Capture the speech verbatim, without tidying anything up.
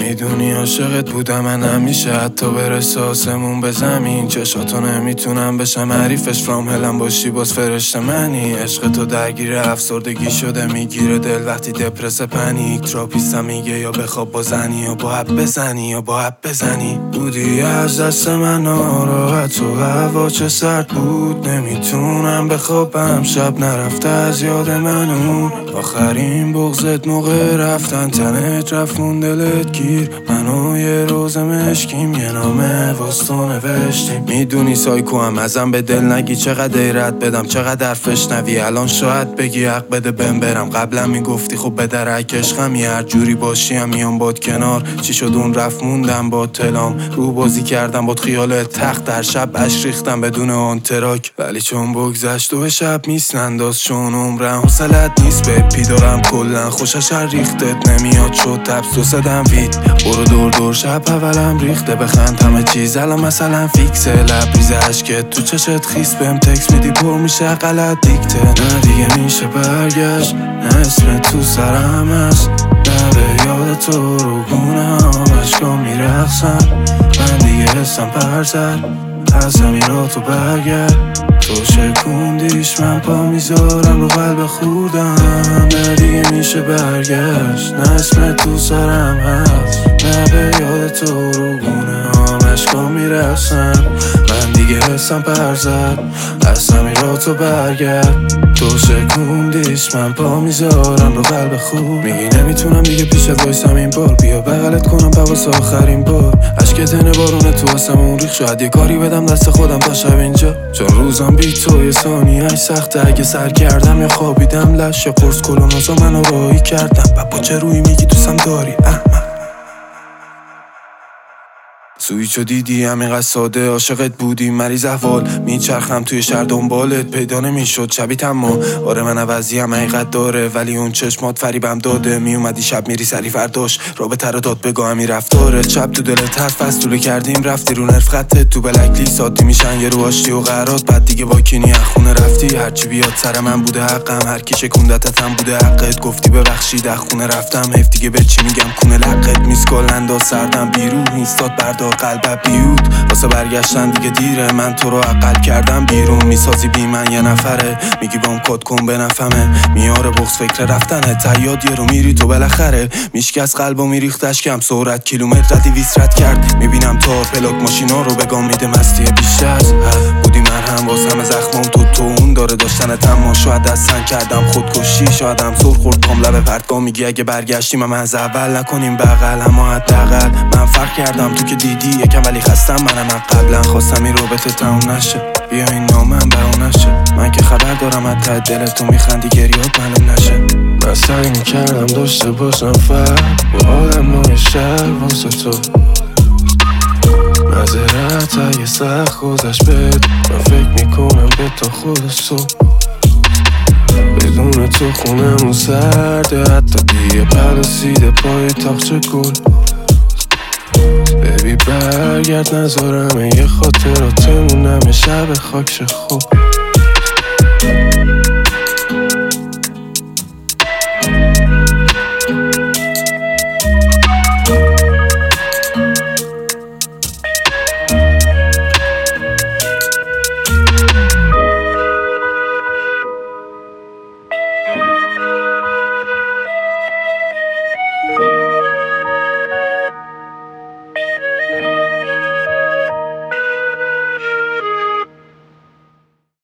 میدونی عاشقت بودم من همیشه، حتی برسه آسمون به زمین. چشاتو نمیتونم بشم حریفش، فرام هلم باشی باز فرشته منی. عشق تو درگیر افسردگی شده، میگیره دل وقتی دپرس پنیک. تراپیستم میگه یا بخواب با زنی یا با حب بزنی یا با حب بزنی. بودی از دست من ناراحت و هوا چه سرد بود، نمیتونم بخوابم شب نرفته از یاد من اون آخرین بغضت موقع رفتن. تنت رفت مون دلت گیر، منو یه روز مشکیم یه نامه واسطو نوشتیم. میدونی سایکو هم ازم به دل نگی، چقدر ایرت بدم چقدر حرفش نوی. الان شاید بگی حق بده بهم برم، قبلا میگفتی خب به درک عشقم یه هر جوری باشی هم میام باد کنار. چی شد اون رفت موندم با تلام، رو بازی کردم باد خیال تخت، در شب اش ریختم بدون آن تراک. ولی چون بگذشت و به شب میسننداز، چون عمرم حوصلت نیست به پی دارم کلن خوشش هر ریختت نمیاد شد تبس و صدم وید. برو دور دور شب اولم ریخته، بخند همه چیز الان مثلا فیکسه. لبریز عشقت تو چشت خیس، بهم تکس میدی پر میشه غلط دیکته. نه دیگه میشه برگشت، نه اسم تو سرم هست، نه به یاد تو رو گونم عشقا میرخصن. من دیگه حسم پرزد از همین را تو برگرد، تو شکوندیش من پا میذارم رو قلب خوردم. نه دیگه میشه برگشت، نه اسم تو سرم هست، نه به یاد تو رو گونه عشقا میرسن. من دیگه حسم پرزد از همین را تو برگرد، تو شکوندیش من پا میذارم رو قلب خود. میگی نمیتونم دیگه پیشت وایسم این بار، بیا بغلت کنم پاوس آخرین بار. عشق تنه بارونه تو آسمون ریخ، شاید یه کاری بدم دست خودم تا شب اینجا. چون روزم بی تو یه ثانیه‌اش سخته، اگه سر کردم یا خوابیدم لش یا قرص کلونوزا منو راهی کردم. بابا چه روی میگی دوستم داری احمد؟ سویچو دیدی همینقدر ساده، عاشقت بودی مریض احوال. میچرخم توی شهر دنبالت پیدا نمیشد شبیت، اما آره من عوضیم حقیقت داره، ولی اون چشمات فریبم داده. میومدی شب میری سری فرداش رابطه رو داد بگاه همی رفتارت. شب تو دلت حرف فستوله کردیم رفتی رو نرف خطت، تو بلکلی سادی میشن یه رو آشتی و قرارات. بعد دیگه با کینی اخونه رفتی، هرچی بیاد سر من بوده حقم، هر کی شکوندتت هم بوده حقت. گفتی ببخشید اخونه رفتم، حیف دیگه به چی میگم کونه لقت. میسکال انداز سردم بیرون ایستاد بردار قلبم بیود، واسه برگشتن دیگه دیره. من تو رو عقل کردم بیرون، میسازی بی من یه نفره، میگی بام کد کن به نفهمه. میاره بغض فکر رفتنه، تیاد یه رو میری تو بالاخره. میشکست قلبو میریختش کم سرعت، کیلومتر ردی ویسرت کرد. میبینم تا پلاک ماشینا رو بگام میده مستی بیش از بودی مرهم باز همه زخمام تو تو اون داره داشتنت. اما شاید دستن کردم خودکشی، شاید هم سر خورد کام لب پرتگاه. میگی اگه برگشتیم هم از اول نکنیم بغل، اما حداقل من فرق کردم تو که دیدی یکم، ولی خستم منم من قبلا خواستم این رابطه تموم نشه. بیا این نامم برام نشه، من که خبر دارم از ته دلت تو میخندی گریات معلوم نشه. من سعی میکردم داشته باشم فرق با آدمای شهر واسه تو، معذرت اگه سخت گذشت بهت، من فکر میکنم به تا خود صبح. بدون تو خونمون سرده، حتی دیگه پرسیده پای تاخچه گل. ببی برگرد نذارم یه خاطراتمونم شب خاکش خوب.